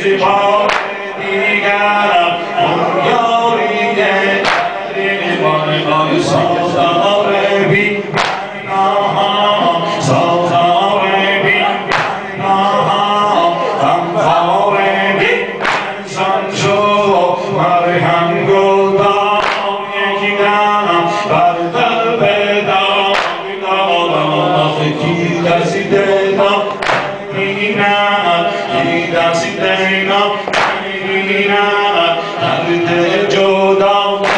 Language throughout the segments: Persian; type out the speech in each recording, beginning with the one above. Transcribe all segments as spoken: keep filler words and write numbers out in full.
زبان دیگرم یاریه بانگاه سازار بی بناها سازار بی بناها غمخوار بی انسان شو مرهم گلدان یکی دم بر قلب دام دادم کی کسی دیدم میبینم کی کسی دیدم میبینم درد جدا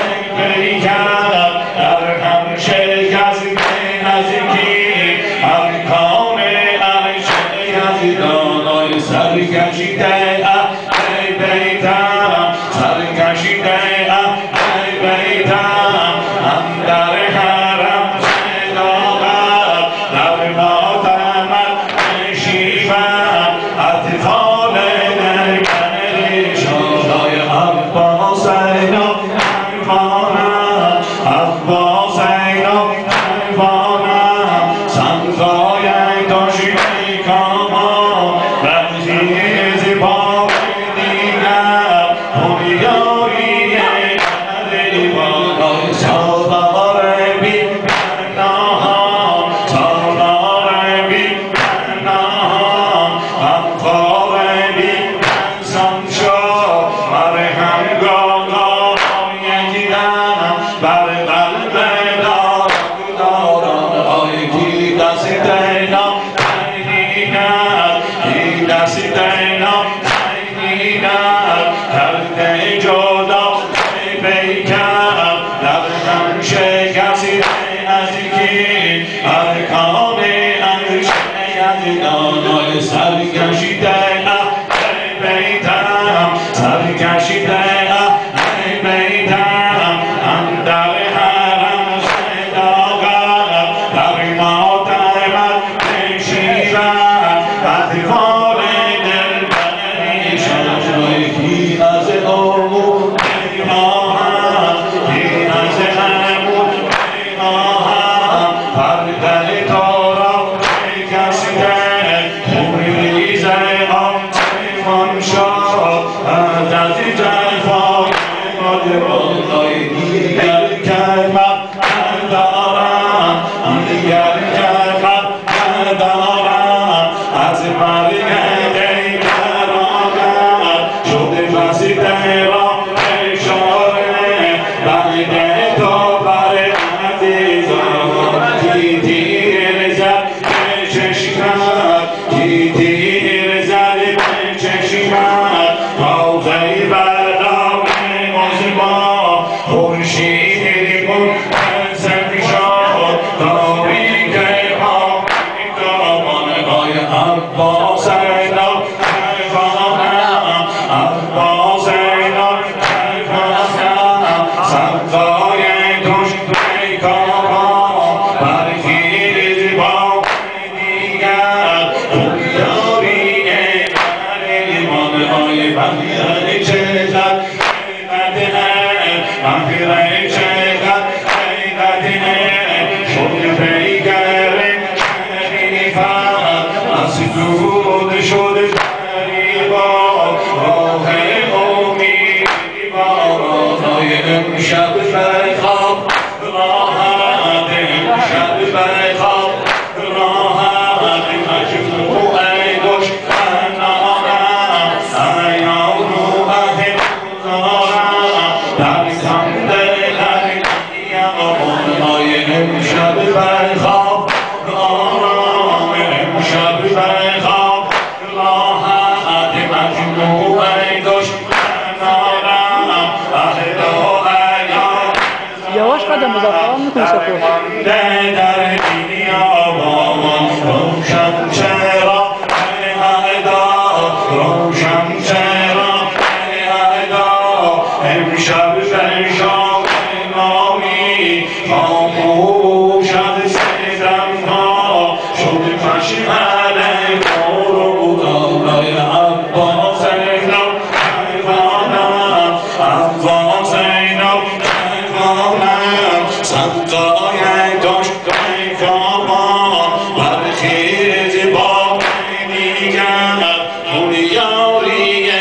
سرکشیده ای بیتم سرکشیده ای بیتم اندر حرم صداقت در ماتمت نشیبم اطفال نرگن شادای عباس اینا حیوانم عباس اینا حیوانم سنگای داشی بیکاما سرکشیده ای بیتم سرکشیده ای بیتم اندر حرم صداقت در ماتمت نشیبم اطفال دلبری شجای کی از امور میخواهم کی از امور میخواهم پرده تارا کشیده یواش قدم مزافران میکنی سپور در دنیا روشن چرا روشن چرا امشب شام امامی خاموش از سیدم ها شد پشمن برو دارای عباس اینم حیوانم عباس اینم حیوانم سنگای داشت کاما برخیز با دیگر اون یاری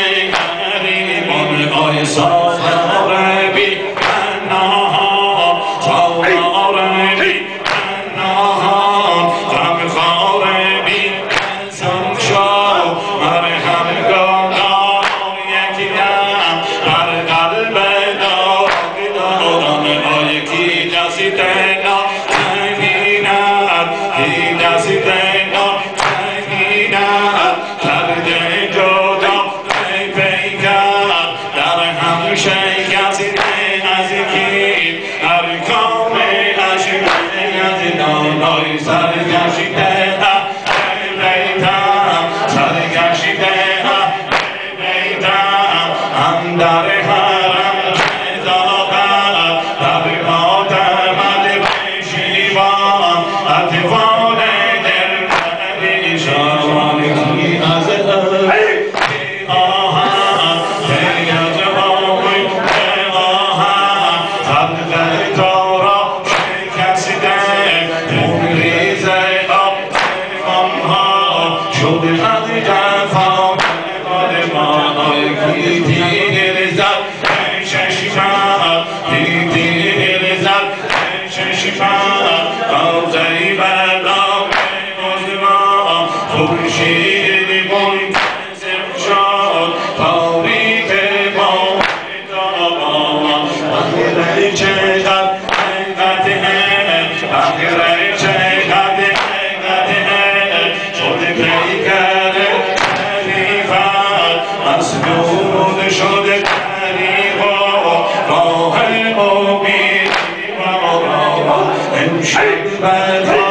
نور شده طریقا راه امید امشب